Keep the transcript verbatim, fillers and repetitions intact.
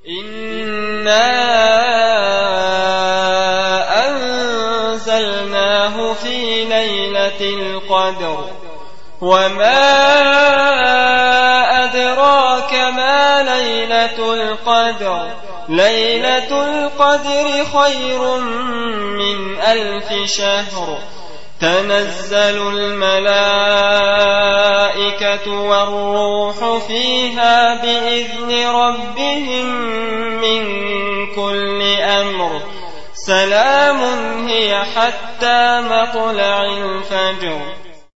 إنا أنزلناه في ليلة القدر وما أدراك ما ليلة القدر ليلة القدر خير من ألف شهر تنزل الملائكة والروح فيها بإذن ربهم من كل أمر سلام هي حتى مطلع الفجر.